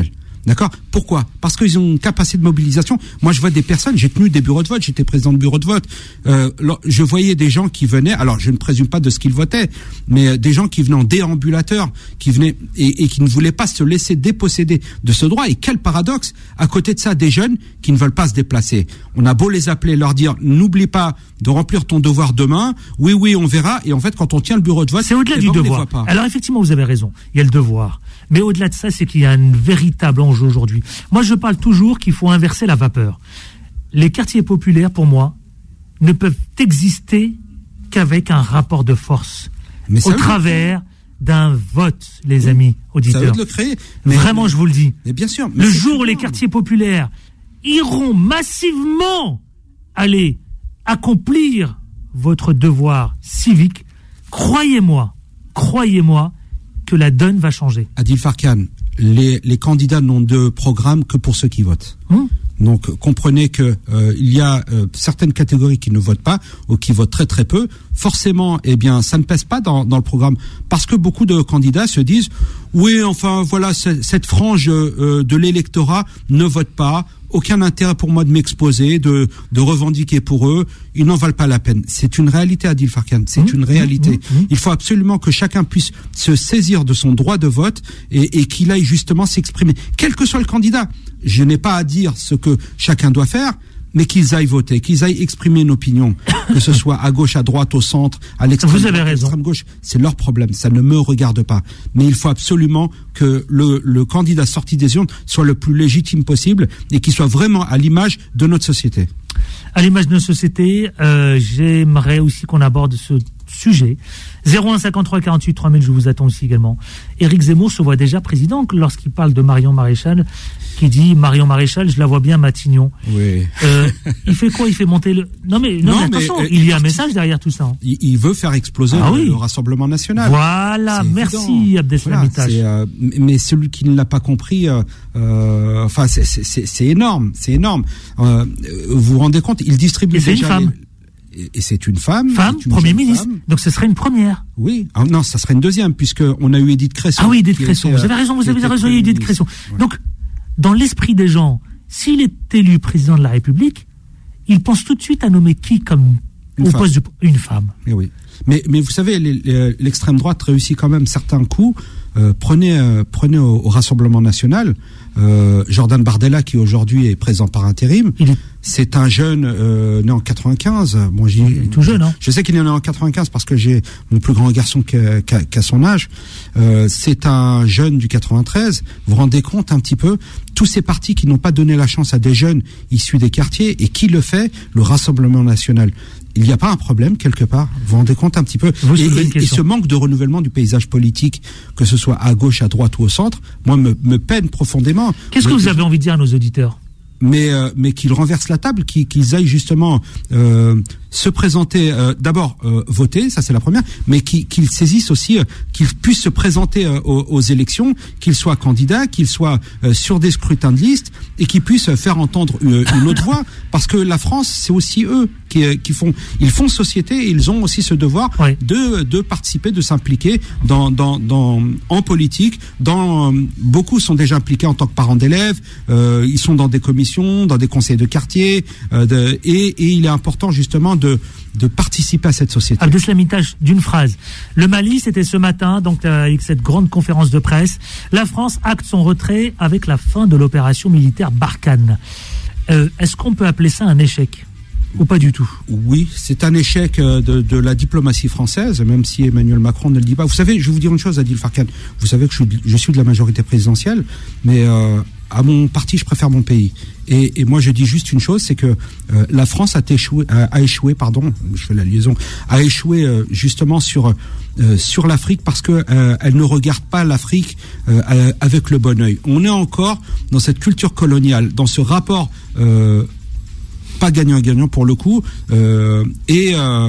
D'accord ? Pourquoi ? Parce qu'ils ont une capacité de mobilisation. Moi, je vois des personnes, j'ai tenu des bureaux de vote, j'étais président de bureau de vote. Euh, je voyais des gens qui venaient, alors je ne présume pas de ce qu'ils votaient, mais des gens qui venaient en déambulateur, qui venaient et, et qui ne voulaient pas se laisser déposséder de ce droit. Et quel paradoxe ! À côté de ça, des jeunes qui ne veulent pas se déplacer. On a beau les appeler, leur dire, n'oublie pas de remplir ton devoir demain. Oui, oui, on verra. Et en fait, quand on tient le bureau de vote, c'est au-delà eh du ben, devoir. Alors effectivement, vous avez raison. Il y a le devoir. Mais au-delà de ça, c'est qu'il y a un véritable enjeu aujourd'hui. Moi, je parle toujours qu'il faut inverser la vapeur. Les quartiers populaires, pour moi, ne peuvent exister qu'avec un rapport de force. Mais au travers d'un vote, les oui, amis auditeurs. Ça veut de le créer. Mais, Vraiment, mais, je vous le dis. Mais bien sûr. Mais le jour où les quartiers populaires iront massivement aller accomplir votre devoir civique, croyez-moi, croyez-moi, que la donne va changer. Adil Farkan, les, les candidats n'ont de programme que pour ceux qui votent. Hum. Donc comprenez que euh, il y a euh, certaines catégories qui ne votent pas ou qui votent très très peu. Forcément, eh bien, ça ne pèse pas dans, dans le programme parce que beaucoup de candidats se disent oui, enfin voilà, cette frange euh, de l'électorat ne vote pas. Aucun intérêt pour moi de m'exposer, de, de revendiquer pour eux. Ils n'en valent pas la peine. C'est une réalité, Adil Farkan. C'est mmh, une réalité. Mmh, mmh. Il faut absolument que chacun puisse se saisir de son droit de vote et, et qu'il aille justement s'exprimer. Quel que soit le candidat. Je n'ai pas à dire ce que chacun doit faire, mais qu'ils aillent voter, qu'ils aillent exprimer une opinion, que ce soit à gauche, à droite, au centre, à l'extrême, Vous avez raison. l'extrême gauche. C'est leur problème. Ça ne me regarde pas. Mais il faut absolument que le, le candidat sorti des urnes soit le plus légitime possible et qu'il soit vraiment à l'image de notre société. À l'image de notre société, euh, j'aimerais aussi qu'on aborde ce sujet. zéro un cinquante-trois quarante-huit trois mille, je vous attends aussi également. Éric Zemmour se voit déjà président lorsqu'il parle de Marion Maréchal, qui dit Marion Maréchal, je la vois bien Matignon. Oui. Euh, il fait quoi ? Il fait monter le. Non mais, non, non mais attention, mais, il y a un message derrière tout ça. Hein. Il, il veut faire exploser ah, le, oui. le Rassemblement national. Voilà, c'est merci Abdeslam voilà, euh, Mais celui qui ne l'a pas compris, euh, euh, enfin c'est, c'est, c'est, c'est énorme, c'est énorme. Euh, vous vous rendez compte, il distribue Et c'est déjà. Une femme. Les... Et c'est une femme. Femme, une Premier ministre. Femme. Donc ce serait une première. Oui. Ah, non, ça serait une deuxième, puisqu'on a eu Édith Cresson. Ah oui, Édith Cresson. Vous avez raison, vous avez raison, il y a eu Édith Cresson. Ouais. Donc, dans l'esprit des gens, s'il est élu président de la République, il pense tout de suite à nommer qui comme une au femme. poste de une femme. Mais oui. Mais, mais vous savez, les, les, l'extrême droite réussit quand même certains coups. Euh, prenez, euh, prenez au, au Rassemblement national euh, Jordan Bardella qui aujourd'hui est présent par intérim. Il est... C'est un jeune euh, né en quatre-vingt-quinze. Bon, j'y, il est tout jeune, hein. Je sais qu'il est né en quatre-vingt-quinze parce que j'ai mon plus grand garçon qui a, qui a, qui a son âge. Euh, c'est un jeune du quatre-vingt-treize. Vous vous rendez compte un petit peu tous ces partis qui n'ont pas donné la chance à des jeunes issus des quartiers et qui le fait, le Rassemblement national. Il n'y a pas un problème quelque part. Vous vous rendez compte un petit peu. Vous et, et, et ce manque de renouvellement du paysage politique, que ce soit à gauche, à droite ou au centre, moi me, me peine profondément. Qu'est-ce que vous avez envie de dire à nos auditeurs ? Mais euh, mais qu'ils renversent la table, qu'ils, qu'ils aillent justement euh, se présenter, euh, d'abord euh, voter, ça c'est la première, mais qu'ils, qu'ils saisissent aussi, euh, qu'ils puissent se présenter euh, aux, aux élections, qu'ils soient candidats, qu'ils soient euh, sur des scrutins de liste et qu'ils puissent faire entendre une, une autre voix, parce que la France c'est aussi eux qui, qui font, ils font société et ils ont aussi ce devoir oui. de de participer, de s'impliquer dans dans dans en politique. Dans euh, beaucoup sont déjà impliqués en tant que parents d'élèves, euh, ils sont dans des commissions, dans des conseils de quartier, euh, de, et, et il est important justement de de participer à cette société. Abdeslam Intache, d'une phrase. Le Mali, c'était ce matin, donc euh, avec cette grande conférence de presse. La France acte son retrait avec la fin de l'opération militaire Barkhane. Euh, est-ce qu'on peut appeler ça un échec ? Ou pas du tout? Oui, c'est un échec de, de la diplomatie française, même si Emmanuel Macron ne le dit pas. Vous savez, je vais vous dire une chose, Adil Farkan. Vous savez que je suis, je suis de la majorité présidentielle, mais euh, à mon parti, je préfère mon pays. Et, et moi, je dis juste une chose, c'est que euh, la France a échoué, a, a échoué, pardon, je fais la liaison, a échoué euh, justement sur euh, sur l'Afrique parce que euh, elle ne regarde pas l'Afrique euh, avec le bon œil. On est encore dans cette culture coloniale, dans ce rapport. Euh, pas gagnant-gagnant pour le coup, euh, et, euh,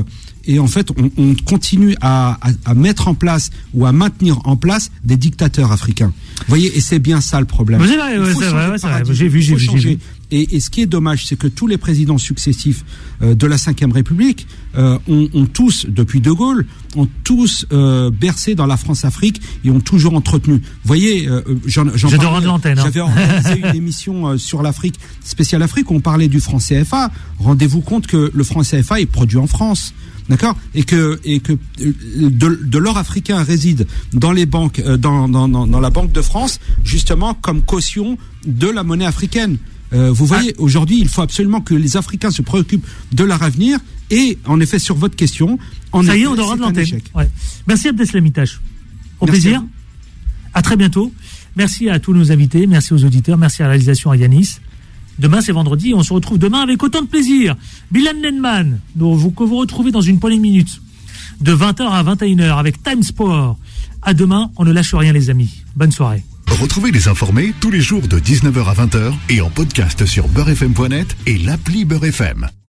et en fait, on, on continue à, à, à mettre en place ou à maintenir en place des dictateurs africains. Vous voyez, et c'est bien ça le problème. C'est vrai, ouais, c'est vrai, ouais, c'est vrai. J'ai vu, j'ai vu, j'ai vu. Et, et ce qui est dommage, c'est que tous les présidents successifs euh, de la cinquième République euh, ont, ont tous, depuis De Gaulle, ont tous euh, bercé dans la France-Afrique et ont toujours entretenu. Vous voyez, euh, j'en, j'en Je parlais, te rends de l'antenne. Hein. J'avais organisé une émission euh, sur l'Afrique, spéciale Afrique, où on parlait du franc C F A. Rendez-vous compte que le franc C F A est produit en France. D'accord, et que et que de, de l'or africain réside dans les banques, euh, dans, dans dans dans la Banque de France, justement comme caution de la monnaie africaine. Euh, vous voyez, ah. Aujourd'hui, il faut absolument que les Africains se préoccupent de leur avenir. Et en effet, sur votre question, en ça effet, y est, on aura de l'antenne. Ouais. Merci Abdeslamitache. Au Merci plaisir. À, à très bientôt. Merci à tous nos invités, merci aux auditeurs, merci à la réalisation à Yanis. Demain, c'est vendredi, on se retrouve demain avec autant de plaisir. Bilal Nenman, vous, que vous retrouvez dans une poignée de minutes, de vingt heures à vingt et une heures, avec Time Sport. À demain, on ne lâche rien, les amis. Bonne soirée. Retrouvez Les Informés tous les jours de dix-neuf heures à vingt heures et en podcast sur beurre f m point net et l'appli Beurre F M.